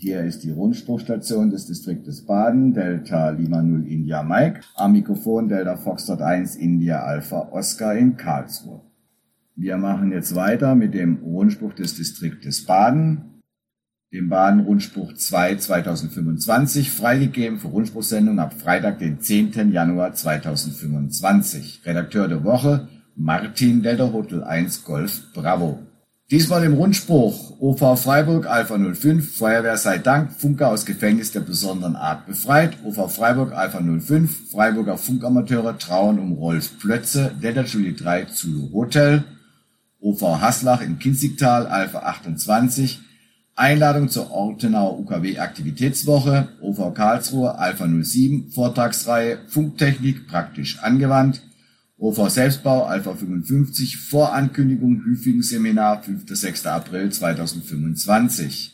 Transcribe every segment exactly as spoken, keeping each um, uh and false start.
Hier ist die Rundspruchstation des Distriktes Baden, Delta Lima null India Mike, am Mikrofon Delta Foxtrot eins India Alpha Oscar in Karlsruhe. Wir machen jetzt weiter mit dem Rundspruch des Distriktes Baden, dem Baden-Rundspruch zwei zweitausendfünfundzwanzig, freigegeben für Rundspruchsendung ab Freitag, den zehnten Januar zweitausendfünfundzwanzig. Redakteur der Woche Martin Delta Hotel eins Golf Bravo. Diesmal im Rundspruch O V Freiburg Alpha null fünf, Feuerwehr sei Dank, Funker aus Gefängnis der besonderen Art befreit. O V Freiburg Alpha null fünf, Freiburger Funkamateure trauern um Rolf Plötze, Delta Julie drei Zulu Hotel. O V Haslach im Kinzigtal Alpha achtundzwanzig, Einladung zur Ortenauer U K W-Aktivitätswoche. O V Karlsruhe Alpha null sieben, Vortragsreihe Funktechnik praktisch angewandt. O V Selbstbau Alpha fünfundfünfzig, Vorankündigung Hüfingen-Seminar fünfter sechster April zweitausendfünfundzwanzig.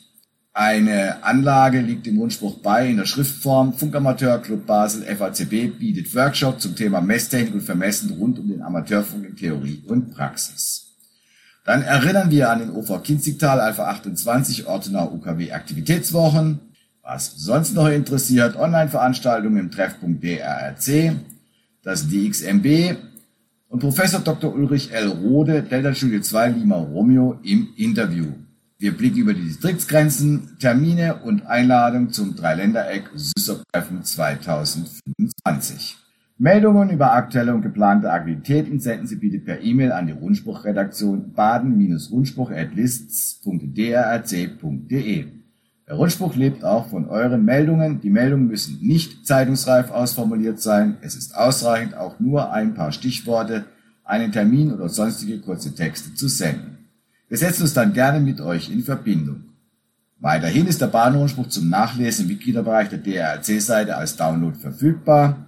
Eine Anlage liegt im Rundspruch bei in der Schriftform. Funkamateur Club Basel F A C B bietet Workshop zum Thema Messtechnik und Vermessen rund um den Amateurfunk in Theorie und Praxis. Dann erinnern wir an den O V Kinzigtal Alpha achtundzwanzig Ortenau U K W Aktivitätswochen. Was sonst noch interessiert, Online-Veranstaltungen im Treffpunkt D R R C, das D X M B und Professor Doktor Ulrich L. Rode, Delta Julie zwei Lima Romeo im Interview. Wir blicken über die Distriktsgrenzen, Termine und Einladung zum Dreiländereck Süßer-Treffen zweitausendfünfundzwanzig. Meldungen über aktuelle und geplante Aktivitäten senden Sie bitte per E-Mail an die Rundspruchredaktion baden-rundspruch at lists punkt d r r c punkt d e. Der Rundspruch lebt auch von euren Meldungen. Die Meldungen müssen nicht zeitungsreif ausformuliert sein. Es ist ausreichend, auch nur ein paar Stichworte, einen Termin oder sonstige kurze Texte zu senden. Wir setzen uns dann gerne mit euch in Verbindung. Weiterhin ist der Baden-Rundspruch zum Nachlesen im Mitgliederbereich der D R R C-Seite als Download verfügbar.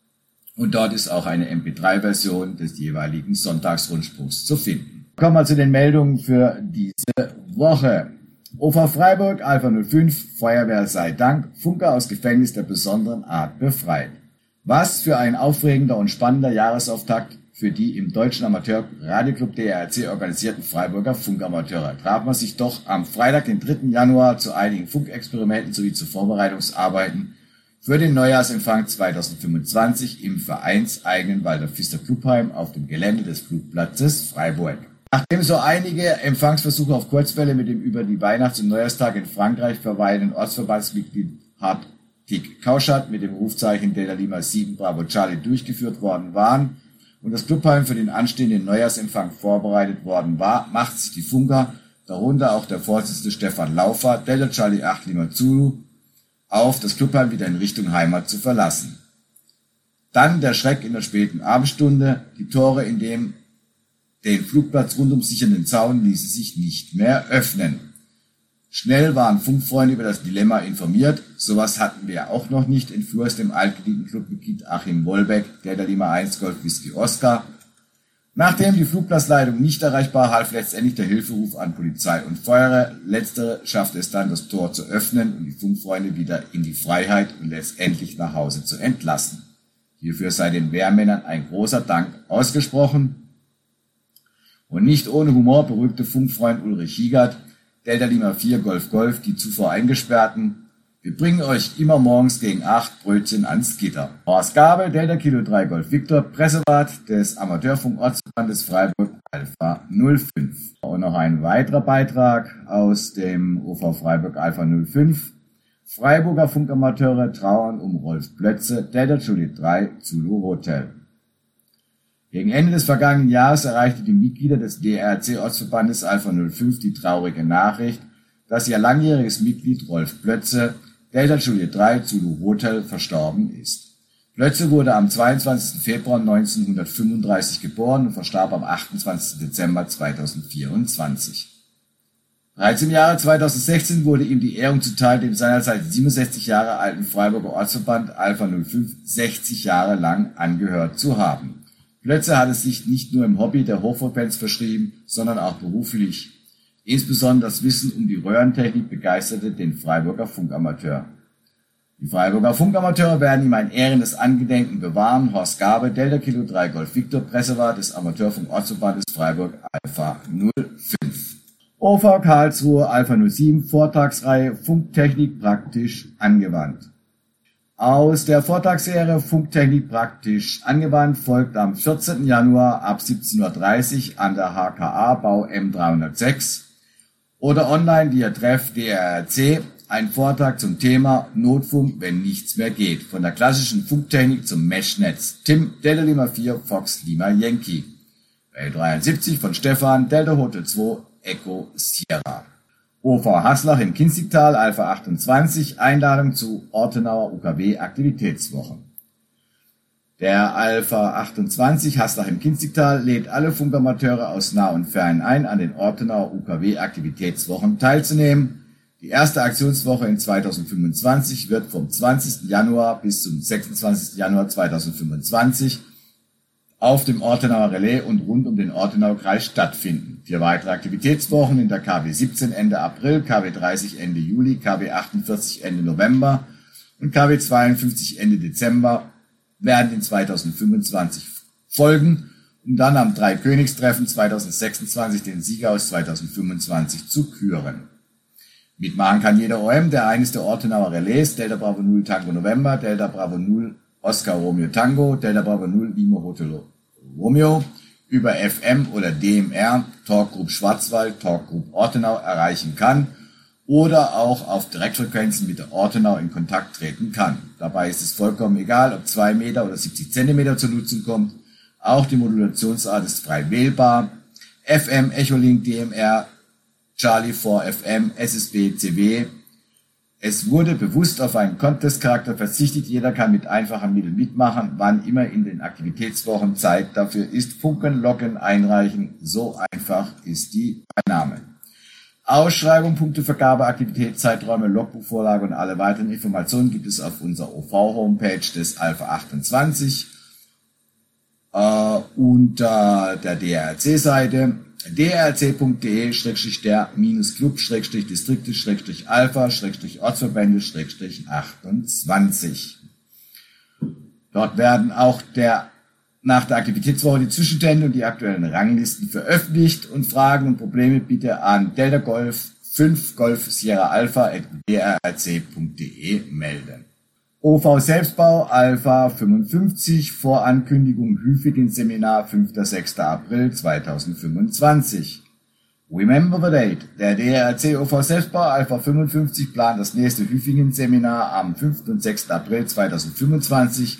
Und dort ist auch eine M P drei Version des jeweiligen Sonntagsrundspruchs zu finden. Kommen wir zu den Meldungen für diese Woche. O V Freiburg Alpha null fünf, Feuerwehr sei Dank, Funker aus Gefängnis der besonderen Art befreit. Was für ein aufregender und spannender Jahresauftakt für die im Deutschen Amateur-Radioclub D R R C organisierten Freiburger Funkamateure. Traf man sich doch am Freitag, den dritten Januar, zu einigen Funkexperimenten sowie zu Vorbereitungsarbeiten für den Neujahrsempfang zweitausendfünfundzwanzig im vereinseigenen Walter Pfister Clubheim auf dem Gelände des Flugplatzes Freiburg. Nachdem so einige Empfangsversuche auf Kurzwelle mit dem über die Weihnachts- und Neujahrstag in Frankreich verweilenden Ortsverbandsmitglied Hartig Kauschat mit dem Rufzeichen Delta Lima sieben Bravo Charlie durchgeführt worden waren und das Clubheim für den anstehenden Neujahrsempfang vorbereitet worden war, macht sich die Funker, darunter auch der Vorsitzende Stefan Laufer, Delta Charlie acht Lima Zulu, auf, das Clubheim wieder in Richtung Heimat zu verlassen. Dann der Schreck in der späten Abendstunde, die Tore in dem den Flugplatz rundum sichernden Zaun ließen sich nicht mehr öffnen. Schnell waren Funkfreunde über das Dilemma informiert. Sowas hatten wir auch noch nicht, entfuhr es dem altgedienten Clubmitglied Achim Wollbeck, Delta Lima eins Golf Whisky Oscar. Nachdem die Flugplatzleitung nicht erreichbar, half letztendlich der Hilferuf an Polizei und Feuerwehr. Letztere schaffte es dann, das Tor zu öffnen und die Funkfreunde wieder in die Freiheit und letztendlich nach Hause zu entlassen. Hierfür sei den Wehrmännern ein großer Dank ausgesprochen. Und nicht ohne Humor beruhigte Funkfreund Ulrich Hiegert, Delta Lima vier Golf Golf, die zuvor Eingesperrten. Wir bringen euch immer morgens gegen acht Brötchen ans Gitter. Horst Gabel, Delta Kilo drei Golf Victor, Pressewart des Amateurfunk-Ortsverbandes Freiburg Alpha null fünf. Und noch ein weiterer Beitrag aus dem O V Freiburg Alpha null fünf. Freiburger Funkamateure trauern um Rolf Plötze, Delta Julie drei Zulu Hotel. Gegen Ende des vergangenen Jahres erreichte die Mitglieder des D R R C-Ortsverbandes Alpha null fünf die traurige Nachricht, dass ihr langjähriges Mitglied Rolf Plötze, Delta Julie drei Zulu Hotel, verstorben ist. Plötze wurde am zweiundzwanzigsten Februar neunzehnhundertfünfunddreißig geboren und verstarb am achtundzwanzigsten Dezember zweitausendvierundzwanzig. Bereits im Jahre zweitausendsechzehn wurde ihm die Ehrung zuteil, dem seinerzeit siebenundsechzig Jahre alten Freiburger Ortsverband Alpha null fünf sechzig Jahre lang angehört zu haben. Plötze hat es sich nicht nur im Hobby der Hochfrequenz verschrieben, sondern auch beruflich. Insbesondere das Wissen um die Röhrentechnik begeisterte den Freiburger Funkamateur. Die Freiburger Funkamateure werden ihm ein ehrendes Angedenken bewahren. Horst Gabe, Delta Kilo drei Golf Victor, Pressewart des Amateurfunk-Ortsverbandes Freiburg Alpha null fünf. O V Karlsruhe Alpha null sieben Vortragsreihe Funktechnik praktisch angewandt. Aus der Vortragsserie Funktechnik praktisch angewandt folgt am vierzehnten Januar ab siebzehn Uhr dreißig an der H K A Bau M dreihundertsechs oder online via Treff D R R C ein Vortrag zum Thema Notfunk, wenn nichts mehr geht, von der klassischen Funktechnik zum Meshnetz. Tim, Delta Lima vier, Fox Lima Yankee. L dreiundsiebzig von Stefan, Delta Hotel zwei, Echo Sierra. O V Haslach im Kinzigtal, Alpha achtundzwanzig, Einladung zu Ortenauer U K W Aktivitätswochen. Der Alpha achtundzwanzig Haslach im Kinzigtal lädt alle Funkamateure aus nah und fern ein, an den Ortenauer U K W Aktivitätswochen teilzunehmen. Die erste Aktionswoche in zweitausendfünfundzwanzig wird vom zwanzigsten Januar bis zum sechsundzwanzigsten Januar zweitausendfünfundzwanzig auf dem Ortenauer Relais und rund um den Ortenauer Kreis stattfinden. Vier weitere Aktivitätswochen in der K W siebzehn Ende April, K W dreißig Ende Juli, K W achtundvierzig Ende November und K W zweiundfünfzig Ende Dezember werden in zweitausendfünfundzwanzig folgen, um dann am Dreikönigstreffen zweitausendsechsundzwanzig den Sieger aus zweitausendfünfundzwanzig zu küren. Mitmachen kann jeder O M, der eines der Ortenauer Relais, Delta Bravo null Tango November, Delta Bravo null Oscar Romeo Tango, Delta Bravo null Lima Hotel Romeo, über F M oder D M R, Talkgroup Schwarzwald, Talkgroup Ortenau erreichen kann oder auch auf Direktfrequenzen mit der Ortenau in Kontakt treten kann. Dabei ist es vollkommen egal, ob zwei Meter oder siebzig Zentimeter zur Nutzung kommt. Auch die Modulationsart ist frei wählbar. F M, Echolink, D M R, Charlie vier F M, S S B, C W. Es wurde bewusst auf einen Contest-Charakter verzichtet. Jeder kann mit einfachen Mitteln mitmachen, wann immer in den Aktivitätswochen Zeit dafür ist. Funken, loggen, einreichen. So einfach ist die Einnahme. Ausschreibung, Punktevergabe, Aktivität, Zeiträume, Logbuchvorlage und alle weiteren Informationen gibt es auf unserer O V-Homepage des Alpha achtundzwanzig äh, unter der D R R C-Seite d r r c punkt d e schrägstrich der Club schrägstrich Distrikte schrägstrich Alpha schrägstrich Ortsverbände schrägstrich achtundzwanzig. Dort werden auch der nach der Aktivitätswoche die Zwischenstände und die aktuellen Ranglisten veröffentlicht und Fragen und Probleme bitte an Delta Golf fünf Golf Sierra Alpha at d r r c punkt d e melden. O V Selbstbau Alpha fünfundfünfzig Vorankündigung Hüfingen Seminar fünfter sechster April zweitausendfünfundzwanzig. Remember the date. Der D R R C O V Selbstbau Alpha fünfundfünfzig plant das nächste Hüfingen Seminar am fünften und sechsten April zweitausendfünfundzwanzig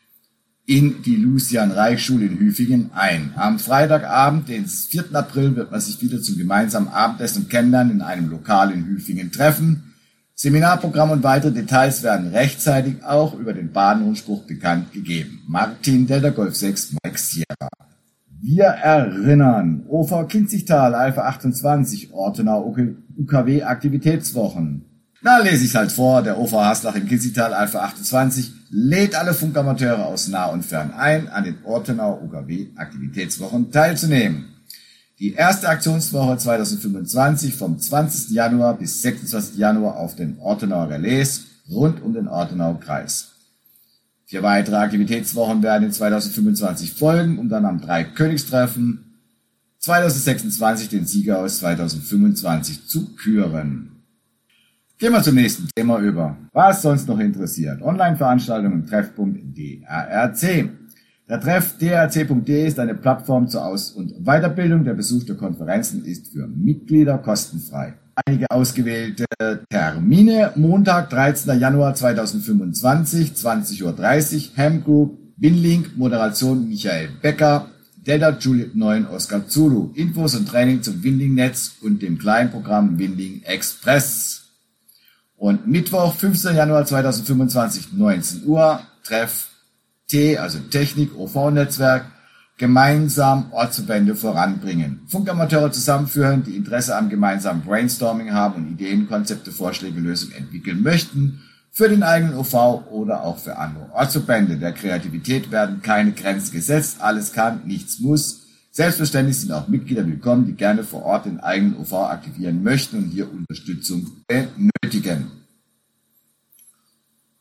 in die Lucian-Reich-Schule in Hüfingen ein. Am Freitagabend, den vierten April, wird man sich wieder zum gemeinsamen Abendessen und Kennenlernen in einem Lokal in Hüfingen treffen. Seminarprogramm und weitere Details werden rechtzeitig auch über den Badenrundspruch bekannt gegeben. Martin, Delta Golf sechs, Mike Sierra. Wir erinnern, O V Kinzigtal, Alpha achtundzwanzig, Ortenau U K W Aktivitätswochen. Na, lese ich's halt vor, der O V Haslach im Kinzigtal, Alpha achtundzwanzig, lädt alle Funkamateure aus nah und fern ein, an den Ortenau U K W Aktivitätswochen teilzunehmen. Die erste Aktionswoche zweitausendfünfundzwanzig vom zwanzigsten Januar bis sechsundzwanzigsten Januar auf den Ortenauer Relais rund um den Ortenauer Kreis. Vier weitere Aktivitätswochen werden in zweitausendfünfundzwanzig folgen, um dann am Dreikönigstreffen zweitausendsechsundzwanzig den Sieger aus zweitausendfünfundzwanzig zu küren. Gehen wir zum nächsten Thema über. Was sonst noch interessiert? Online-Veranstaltungen und Treffpunkt D R R C. Der Treff d r r c punkt d e ist eine Plattform zur Aus- und Weiterbildung. Der Besuch der Konferenzen ist für Mitglieder kostenfrei. Einige ausgewählte Termine. Montag, dreizehnten Januar zweitausendfünfundzwanzig, zwanzig Uhr dreißig, Ham Group, Winlink, Moderation Michael Becker, Delta Juliet neun Oscar Zulu. Infos und Training zum Winling-Netz und dem Kleinprogramm Winling Express. Und Mittwoch, fünfzehnten Januar zweitausendfünfundzwanzig, neunzehn Uhr, Treff T, also Technik, O V-Netzwerk, gemeinsam Ortsverbände voranbringen. Funkamateure zusammenführen, die Interesse am gemeinsamen Brainstorming haben und Ideen, Konzepte, Vorschläge, Lösungen entwickeln möchten, für den eigenen O V oder auch für andere Ortsverbände. Der Kreativität werden keine Grenzen gesetzt, alles kann, nichts muss. Selbstverständlich sind auch Mitglieder willkommen, die gerne vor Ort den eigenen O V aktivieren möchten und hier Unterstützung benötigen.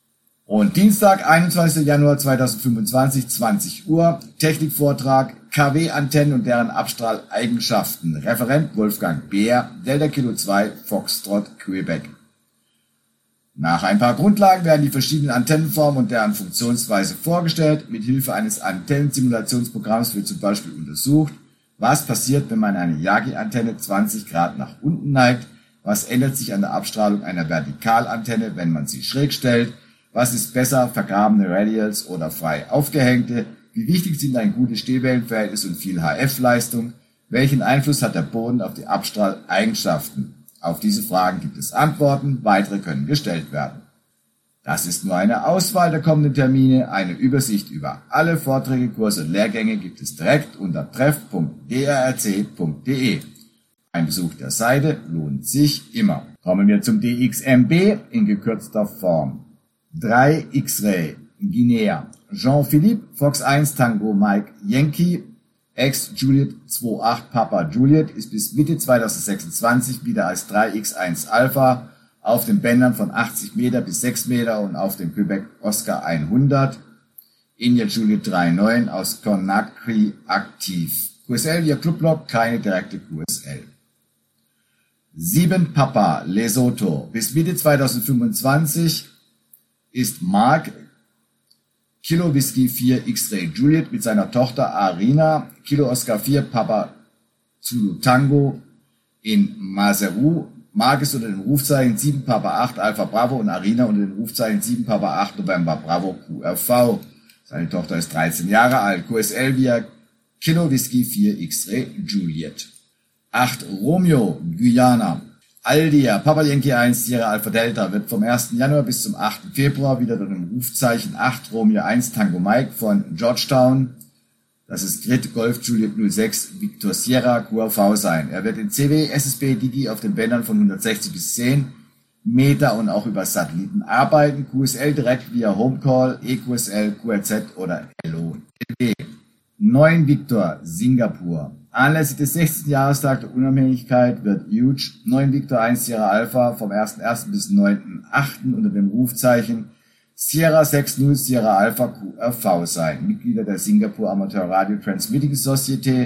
Und Dienstag, einundzwanzigster Januar zweitausendfünfundzwanzig, zwanzig Uhr, Technikvortrag, K W-Antennen und deren Abstrahleigenschaften. Referent Wolfgang Beer, Delta Kilo zwei, Foxtrot, Quebec. Nach ein paar Grundlagen werden die verschiedenen Antennenformen und deren Funktionsweise vorgestellt. Mit Hilfe eines Antennensimulationsprogramms wird zum Beispiel untersucht, was passiert, wenn man eine Yagi-Antenne zwanzig Grad nach unten neigt, was ändert sich an der Abstrahlung einer Vertikalantenne, wenn man sie schräg stellt, was ist besser, vergrabene Radials oder frei aufgehängte, wie wichtig sind ein gutes Stehwellenverhältnis und viel H F-Leistung, welchen Einfluss hat der Boden auf die Abstrahleigenschaften. Auf diese Fragen gibt es Antworten, weitere können gestellt werden. Das ist nur eine Auswahl der kommenden Termine. Eine Übersicht über alle Vorträge, Kurse und Lehrgänge gibt es direkt unter treff punkt d r r c punkt d e. Ein Besuch der Seite lohnt sich immer. Kommen wir zum D X M B in gekürzter Form. drei X-Ray, Guinea, Jean-Philippe, Fox eins, Tango Mike, Yankee, ex-Juliet zwei acht Papa Juliet ist bis Mitte zweitausendsechsundzwanzig wieder als drei X eins Alpha auf den Bändern von achtzig Meter bis sechs Meter und auf dem Quebec Oscar hundert, India Juliet drei neun aus Conakry aktiv. Q S L via Clublog, keine direkte Q S L. sieben Papa Lesotho. Bis Mitte zweitausendfünfundzwanzig ist Mark Kilo Whisky vier X-Ray Juliet mit seiner Tochter Arina, Kilo Oscar vier Papa Zulu Tango in Maseru. Mark ist unter dem Rufzeichen sieben Papa acht Alpha Bravo und Arina unter dem Rufzeichen sieben Papa acht November Bravo Q R V. Seine Tochter ist dreizehn Jahre alt. Q S L via Kilo Whisky vier X-Ray Juliet. acht Romeo Guyana. Aldia, Papa Yankee eins, Sierra Alpha Delta wird vom ersten Januar bis zum achten Februar wieder unter dem Rufzeichen acht Romeo eins Tango Mike von Georgetown, das ist Grid Golf Juliet null sechs Victor Sierra Q R V sein. Er wird in C W, S S B, Digi auf den Bändern von hundertsechzig bis zehn Meter und auch über Satelliten arbeiten. Q S L direkt via Homecall, E Q S L, Q R Z oder L O L W. neun Victor Singapur. Anlässlich des sechzehnten Jahrestag der Unabhängigkeit wird Huge neun Victor eins Sierra Alpha vom ersten ersten bis neunten achten unter dem Rufzeichen Sierra sechs null Sierra Alpha Q R V sein. Mitglieder der Singapore Amateur Radio Transmitting Society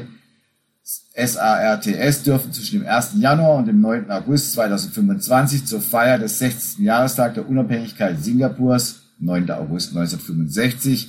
S A R T S dürfen zwischen dem ersten Januar und dem neunten August zweitausendfünfundzwanzig zur Feier des sechzehnten Jahrestag der Unabhängigkeit Singapurs, neunter August neunzehnhundertfünfundsechzig,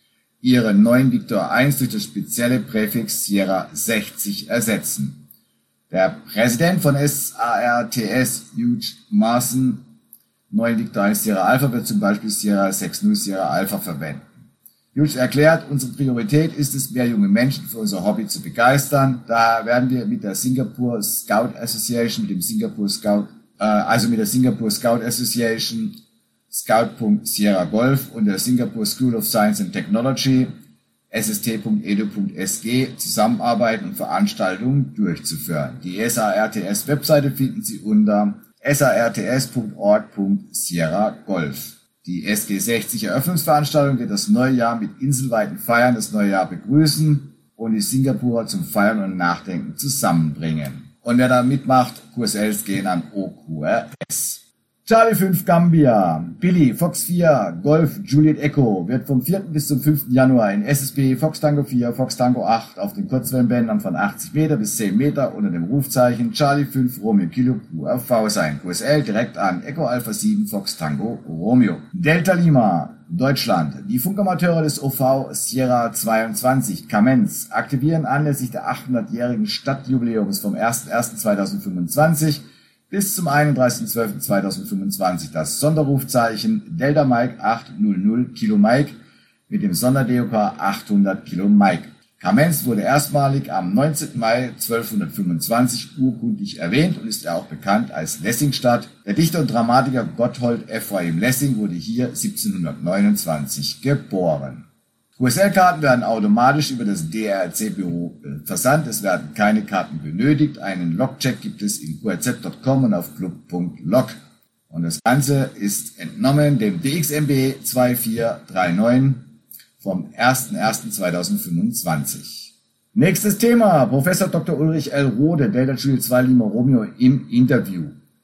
ihre neun Victor eins durch das spezielle Präfix Sierra sechzig ersetzen. Der Präsident von S A R T S, Hugh Marson, neun Victor eins Sierra Alpha wird zum Beispiel Sierra sechs null Sierra Alpha verwenden. Hugh erklärt, unsere Priorität ist es, mehr junge Menschen für unser Hobby zu begeistern. Daher werden wir mit der Singapore Scout Association, mit dem Singapore Scout, äh, also mit der Singapore Scout Association, Scout.Sierra Golf und der Singapore School of Science and Technology S S T punkt e d u punkt s g zusammenarbeiten und Veranstaltungen durchzuführen. Die S A R T S-Webseite finden Sie unter s a r t s punkt org punkt sierra golf. Die S G sechzig Eröffnungsveranstaltung wird das neue Jahr mit inselweiten Feiern das neue Jahr begrüßen und die Singapurer zum Feiern und Nachdenken zusammenbringen. Und wer da mitmacht, Q S Ls gehen an O Q R S. Charlie fünf Gambia, Billy, Fox vier, Golf, Juliet Echo wird vom vierten bis zum fünften Januar in S S B, Fox Tango vier, Fox Tango acht auf den Kurzwellenbändern von achtzig Meter bis zehn Meter unter dem Rufzeichen Charlie fünf Romeo Kilo Q R V sein. Q S L direkt an Echo Alpha sieben, Fox Tango Romeo. Delta Lima, Deutschland. Die Funkamateure des O V Sierra zweiundzwanzig Kamenz aktivieren anlässlich der achthundertjährigen Stadtjubiläums vom ersten ersten zweitausendfünfundzwanzig bis zum einunddreißigsten zwölften zweitausendfünfundzwanzig das Sonderrufzeichen Delta Mike achthundert Kilo Mike mit dem Sonder-D O K achthundert Kilo Mike. Kamenz wurde erstmalig am neunzehnten Mai zwölfhundertfünfundzwanzig urkundlich erwähnt und ist auch bekannt als Lessingstadt. Der Dichter und Dramatiker Gotthold Ephraim Lessing wurde hier siebzehnhundertneunundzwanzig geboren. Q S L-Karten werden automatisch über das D R R C-Büro versandt. Es werden keine Karten benötigt. Einen Logcheck gibt es in q r z punkt com und auf club punkt log. Und das Ganze ist entnommen dem D X M B zwei vier drei neun vom ersten ersten zweitausendfünfundzwanzig. Nächstes Thema. Professor Doktor Ulrich L. Rode, Delta Juliet zwei Lima Romeo im Interview.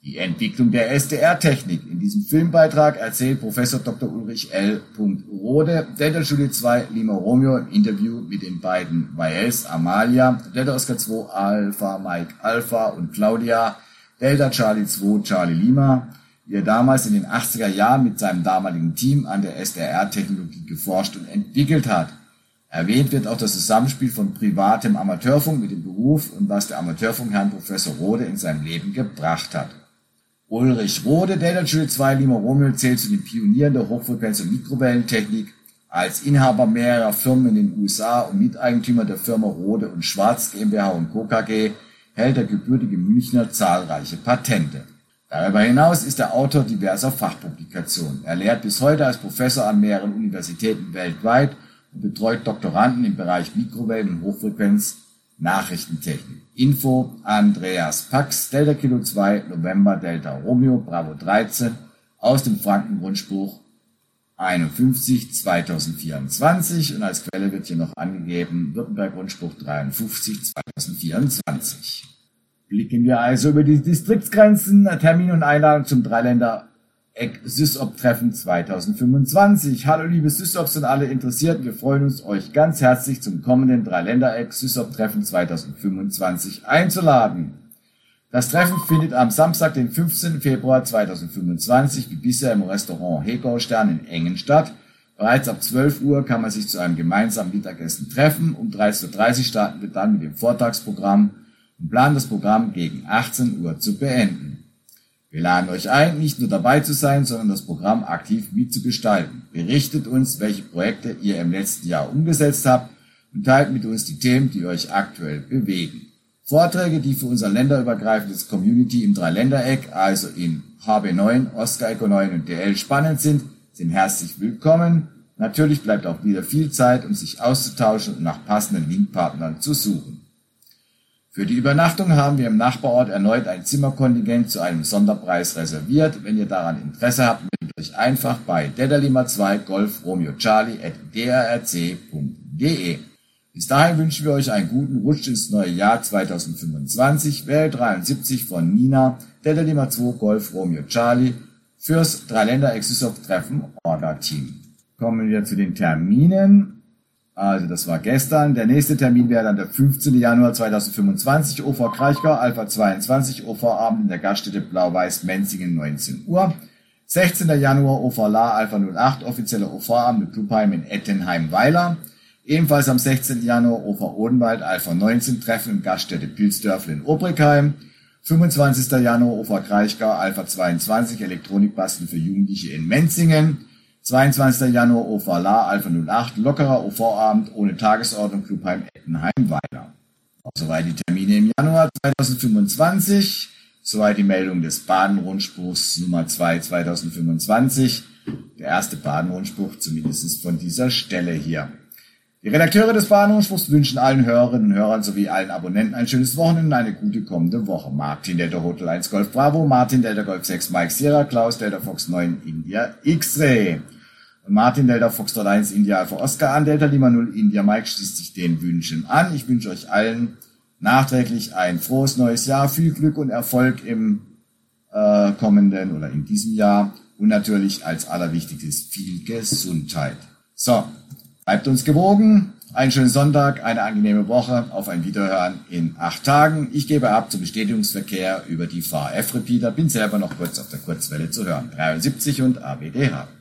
Die Entwicklung der S D R-Technik. In diesem Filmbeitrag erzählt Professor Doktor Ulrich L. Rode, Delta Juliet zwei Lima Romeo im Interview mit den beiden Y S Amalia, Delta Oscar zwei Alpha Mike Alpha und Claudia, Delta Charlie zwei Charlie Lima, wie er damals in den achtziger Jahren mit seinem damaligen Team an der S D R-Technologie geforscht und entwickelt hat. Erwähnt wird auch das Zusammenspiel von privatem Amateurfunk mit dem Beruf und was der Amateurfunk Herrn Professor Rode in seinem Leben gebracht hat. Ulrich Rode, Delta Juliet zwei Lima Romeo, zählt zu den Pionieren der Hochfrequenz- und Mikrowellentechnik. Als Inhaber mehrerer Firmen in den U S A und Miteigentümer der Firma Rode und Schwarz GmbH und Co. K G hält der gebürtige Münchner zahlreiche Patente. Darüber hinaus ist er Autor diverser Fachpublikationen. Er lehrt bis heute als Professor an mehreren Universitäten weltweit und betreut Doktoranden im Bereich Mikrowellen- und Hochfrequenz-Nachrichtentechnik. Info Andreas Pax, Delta Kilo zwei, November Delta Romeo, Bravo dreizehn, aus dem Franken-Grundspruch einundfünfzig zweitausendvierundzwanzig und als Quelle wird hier noch angegeben Württemberg-Grundspruch dreiundfünfzig zweitausendvierundzwanzig. Blicken wir also über die Distriktsgrenzen, Termin und Einladung zum Dreiländer Eck-Sysop-Treffen zweitausendfünfundzwanzig. Hallo liebe Sysops und alle Interessierten, wir freuen uns, euch ganz herzlich zum kommenden Dreiländer-Eck-Sysop-Treffen zweitausendfünfundzwanzig einzuladen. Das Treffen findet am Samstag, den fünfzehnten Februar zweitausendfünfundzwanzig, wie bisher im Restaurant Hegau Stern in Engen statt. Bereits ab zwölf Uhr kann man sich zu einem gemeinsamen Mittagessen treffen. Um dreizehn Uhr dreißig starten wir dann mit dem Vortragsprogramm und planen das Programm gegen achtzehn Uhr zu beenden. Wir laden euch ein, nicht nur dabei zu sein, sondern das Programm aktiv mitzugestalten. Berichtet uns, welche Projekte ihr im letzten Jahr umgesetzt habt und teilt mit uns die Themen, die euch aktuell bewegen. Vorträge, die für unser länderübergreifendes Community im Dreiländereck, also in H B neun, Oscar Echo neun und D L spannend sind, sind herzlich willkommen. Natürlich bleibt auch wieder viel Zeit, um sich auszutauschen und nach passenden Linkpartnern zu suchen. Für die Übernachtung haben wir im Nachbarort erneut ein Zimmerkontingent zu einem Sonderpreis reserviert. Wenn ihr daran Interesse habt, meldet euch einfach bei Delta Lima zwei Golf Romeo Charlie at d r r c punkt d e. Bis dahin wünschen wir euch einen guten Rutsch ins neue Jahr zweitausendfünfundzwanzig. W L dreiundsiebzig von Nina, Delta Lima zwei Golf Romeo Charlie fürs Dreiländer-Eck-Sysop-Treffen Orga-Team. Kommen wir zu den Terminen. Also das war gestern. Der nächste Termin wäre dann der fünfzehnten Januar zweitausendfünfundzwanzig, O V Kraichgau, Alpha zweiundzwanzig, O V-Abend in der Gaststätte Blau-Weiß Menzingen, neunzehn Uhr. sechzehnten Januar O V L A, Alpha null acht, offizieller O V-Abend mit Clubheim in Ettenheim-Weiler. Ebenfalls am sechzehnten Januar O V Odenwald, Alpha neunzehn, Treffen in Gaststätte Pilzdörfel in Obrigheim. fünfundzwanzigsten Januar O V Kraichgau, Alpha zweiundzwanzig, Elektronikbasteln für Jugendliche in Menzingen. zweiundzwanzigsten Januar O V L A, Alpha null acht, lockerer O V-Abend ohne Tagesordnung, Clubheim Ettenheim-Weiler. Soweit die Termine im Januar zweitausendfünfundzwanzig. Soweit die Meldung des Baden-Rundspruchs Nummer zwei zweitausendfünfundzwanzig. Der erste Baden-Rundspruch zumindest von dieser Stelle hier. Die Redakteure des Baden-Rundspruchs wünschen allen Hörerinnen und Hörern sowie allen Abonnenten ein schönes Wochenende und eine gute kommende Woche. Martin Delta Hotel eins Golf Bravo, Martin Delta Golf sechs Mike Sierra, Klaus Delta Fox neun India X-Ray. Und Martin Delta Fox eins India Alpha Oscar an, Delta Lima null India Mike schließt sich den Wünschen an. Ich wünsche euch allen nachträglich ein frohes neues Jahr, viel Glück und Erfolg im äh, kommenden oder in diesem Jahr und natürlich als allerwichtigstes viel Gesundheit. So, bleibt uns gewogen, einen schönen Sonntag, eine angenehme Woche, auf ein Wiederhören in acht Tagen. Ich gebe ab zum Bestätigungsverkehr über die V H F-Repeater, bin selber noch kurz auf der Kurzwelle zu hören, dreiundsiebzig und A B D H.